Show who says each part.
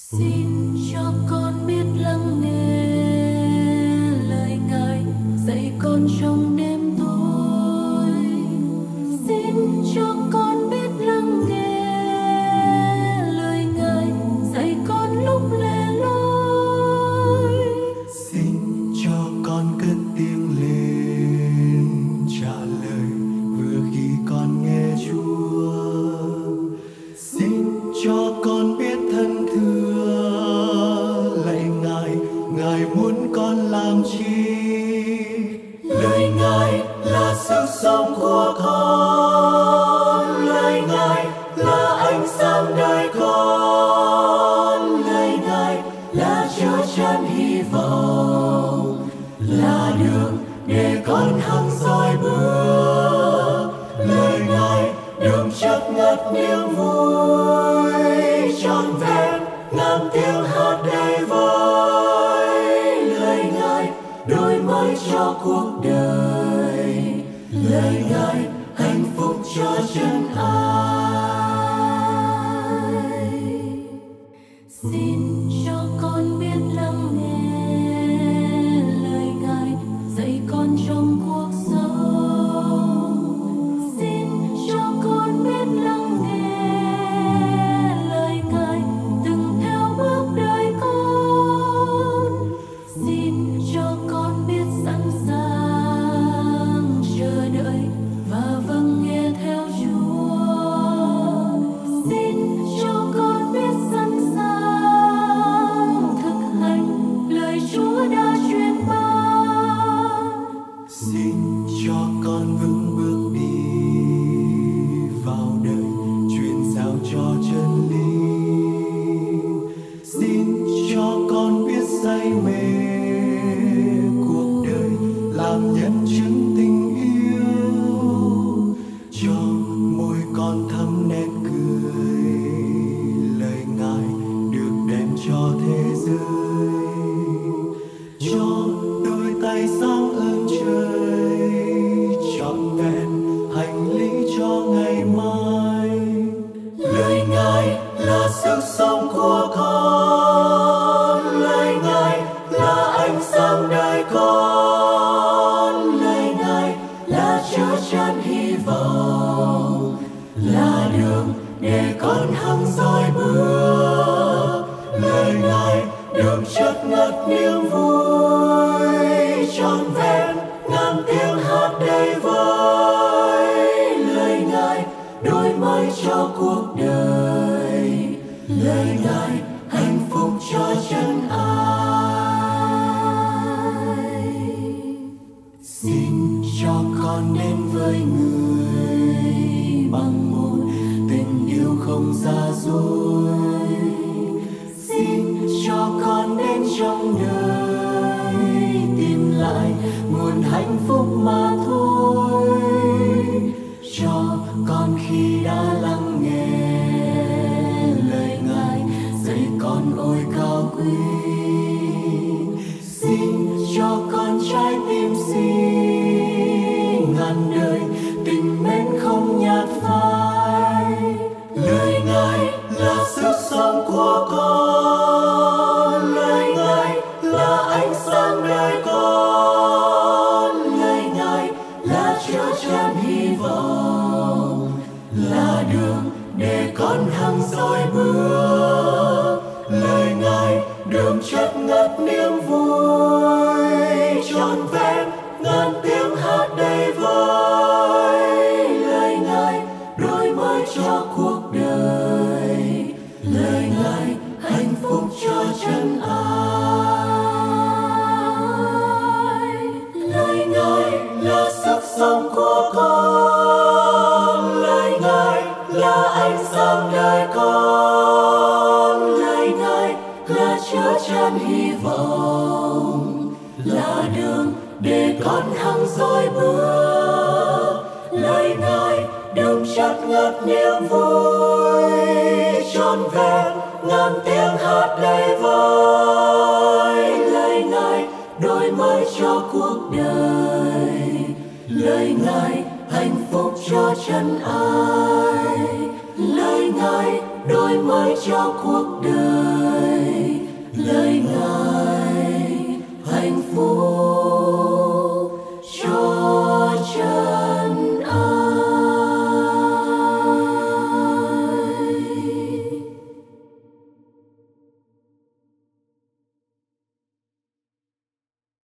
Speaker 1: Xin cho con biết lắng nghe lời Ngài dạy con trong đêm tối. Xin cho con biết lắng nghe lời Ngài dạy con lúc lẻ loi.
Speaker 2: Xin cho con cất tiếng lên trả lời vừa khi con nghe Chúa. Xin cho con biết thân thưa lạy Ngài, Ngài muốn con làm chi? Lời Ngài là sức sống của con, lời Ngài là ánh sáng đời con, lời Ngài là chở chan hy vọng, là đường để con hăng soi bước. Lời Ngài đượm chất ngất niềm vui trọn vẹn ngàn tiếng hát đầy vơi. Lời Ngài đổi mới cho cuộc đời, lời Ngài hạnh phúc cho chân ai.
Speaker 1: Xin cho con biết lắng nghe lời Ngài dạy con trong cuộc sống. Xin cho con biết lắng nghe lời Ngài từng theo bước đời con. Xin cho con biết sẵn sàng chờ đợi và vâng nghe theo Chúa. Xin cho con biết sẵn sàng thực hành lời Chúa đã truyền ban.
Speaker 2: Xin cho con vững bước đi vào đời truyền giao cho chân lý. Xin cho con biết say mê cuộc đời làm nhân chứng tình yêu, cho môi con thắm nét cười. Lời Ngài được đem cho thế giới, cho đôi tay sáng ơn trời trọn vẹn hành lý cho ngày mai. Lời Ngài là sức sống của con, lời Ngài là ánh sáng đời con, lời Ngài là chở chan hy vọng, là đường để con hăng soi bước. Lời Ngài đượm chất ngất niềm vui trọn vẹn ngàn tiếng hát đầy vơi. Lời Ngài đổi mới cho cuộc đời, lời Ngài hạnh phúc cho chân ai. Xin cho con đến với người bằng một tình yêu không giả dối. Xin cho con đến trong đời tìm lại nguồn hạnh phúc mà thôi. Cho con khi đã lắng nghe lời Ngài dạy con ôi cao quý. Xin cho con trái tim xin ngàn đời tình mến không nhạt phai. Lời Ngài là sức sống của con, lời Ngài là ánh sáng đời con, lời Ngài là chở chan hy vọng, là đường để con hăng soi bước. Lời Ngài đượm chất ngất niềm vui trọn vẹn ngàn tiếng hát đầy vơi. Lời Ngài đổi mới cho cuộc đời, lời Ngài hạnh phúc cho chân ai. Lời Ngài là sức sống của con, lời Ngài là ánh sáng đời con, lời Ngài là chở chan hy vọng, là đường để con hăng soi bước. Lời Ngài đượm chất ngất niềm vui trọn vẹn ngàn tiếng hát đầy vơi. Lời Ngài đổi mới cho cuộc đời, lời Ngài hạnh phúc cho chân ai. Lời Ngài đổi mới cho cuộc đời,
Speaker 1: lời ngài hạnh phúc